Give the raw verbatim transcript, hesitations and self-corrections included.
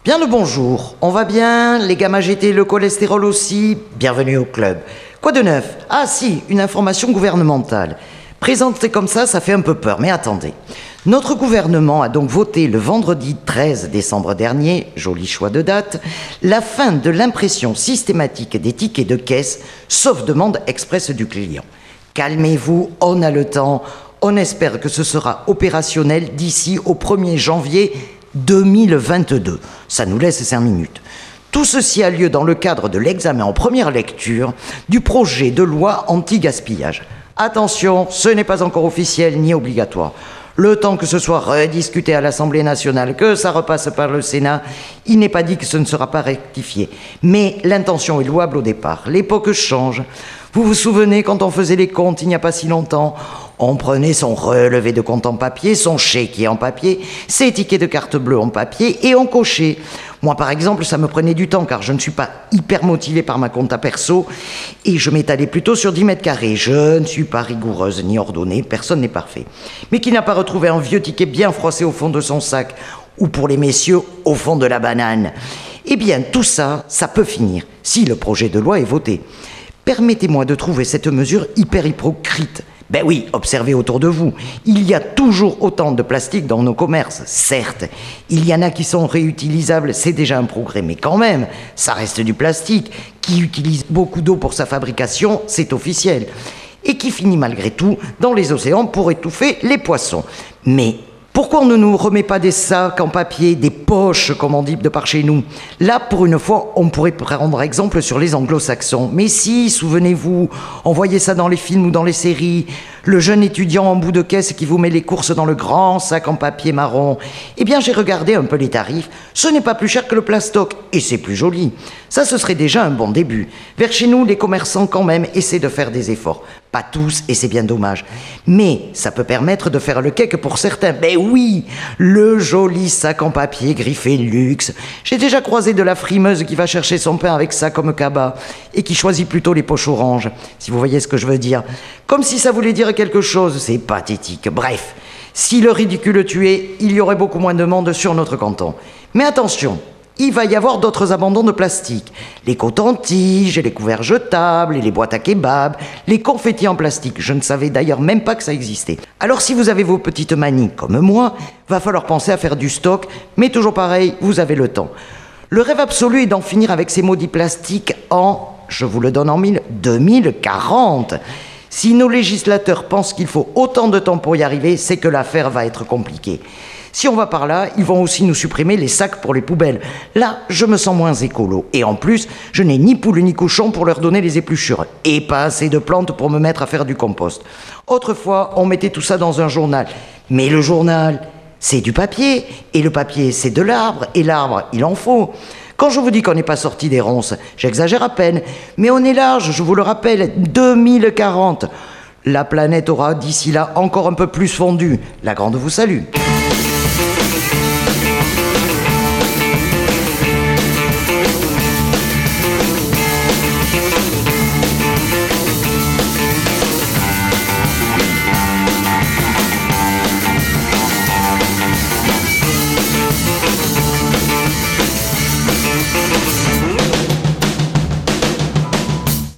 Bien le bonjour, on va bien, les gamma G T, le cholestérol aussi, bienvenue au club. Quoi de neuf? Ah si, une information gouvernementale. Présentée comme ça, ça fait un peu peur, mais attendez. Notre gouvernement a donc voté le vendredi treize décembre dernier, joli choix de date, la fin de l'impression systématique des tickets de caisse, sauf demande expresse du client. Calmez-vous, on a le temps, on espère que ce sera opérationnel d'ici au premier janvier deux mille vingt-deux. Ça nous laisse cinq minutes. Tout ceci a lieu dans le cadre de l'examen en première lecture du projet de loi anti-gaspillage. Attention, ce n'est pas encore officiel ni obligatoire. Le temps que ce soit rediscuté à l'Assemblée nationale, que ça repasse par le Sénat, il n'est pas dit que ce ne sera pas rectifié. Mais l'intention est louable au départ. L'époque change. Vous vous souvenez, quand on faisait les comptes il n'y a pas si longtemps, on prenait son relevé de compte en papier, son chéquier en papier, ses tickets de carte bleue en papier et on cochait. Moi, par exemple, ça me prenait du temps car je ne suis pas hyper motivée par ma compta perso et je m'étalais plutôt sur dix mètres carrés. Je ne suis pas rigoureuse ni ordonnée, personne n'est parfait. Mais qui n'a pas retrouvé un vieux ticket bien froissé au fond de son sac ou pour les messieurs, au fond de la banane? Eh bien, tout ça, ça peut finir si le projet de loi est voté. Permettez-moi de trouver cette mesure hyper hypocrite. Ben oui, observez autour de vous. Il y a toujours autant de plastique dans nos commerces, certes. Il y en a qui sont réutilisables, c'est déjà un progrès, mais quand même, ça reste du plastique, qui utilise beaucoup d'eau pour sa fabrication, c'est officiel. Et qui finit malgré tout dans les océans pour étouffer les poissons. Mais pourquoi on ne nous remet pas des sacs en papier, des poches, comme on dit de par chez nous? Là, pour une fois, on pourrait prendre exemple sur les anglo-saxons. Mais si, souvenez-vous, on voyait ça dans les films ou dans les séries, le jeune étudiant en bout de caisse qui vous met les courses dans le grand sac en papier marron. Eh bien, j'ai regardé un peu les tarifs. Ce n'est pas plus cher que le plastoc, et c'est plus joli. Ça, ce serait déjà un bon début. Vers chez nous, les commerçants, quand même, essaient de faire des efforts. Pas tous, et c'est bien dommage. Mais ça peut permettre de faire le cake pour certains. Ben oui, le joli sac en papier griffé luxe. J'ai déjà croisé de la frimeuse qui va chercher son pain avec ça comme cabas et qui choisit plutôt les poches oranges, si vous voyez ce que je veux dire. Comme si ça voulait dire quelque chose, c'est pathétique. Bref, si le ridicule tuait, il y aurait beaucoup moins de monde sur notre canton. Mais attention, il va y avoir d'autres abandons de plastique. Les cotons-tiges, les couverts jetables, les boîtes à kebab, les confettis en plastique. Je ne savais d'ailleurs même pas que ça existait. Alors si vous avez vos petites manies comme moi, va falloir penser à faire du stock, mais toujours pareil, vous avez le temps. Le rêve absolu est d'en finir avec ces maudits plastiques en, je vous le donne en mille, deux mille quarante. Si nos législateurs pensent qu'il faut autant de temps pour y arriver, c'est que l'affaire va être compliquée. Si on va par là, ils vont aussi nous supprimer les sacs pour les poubelles. Là, je me sens moins écolo. Et en plus, je n'ai ni poule ni cochon pour leur donner les épluchures. Et pas assez de plantes pour me mettre à faire du compost. Autrefois, on mettait tout ça dans un journal. Mais le journal, c'est du papier. Et le papier, c'est de l'arbre. Et l'arbre, il en faut. Quand je vous dis qu'on n'est pas sorti des ronces, j'exagère à peine. Mais on est large, je vous le rappelle, deux mille quarante. La planète aura d'ici là encore un peu plus fondu. La grande vous salue.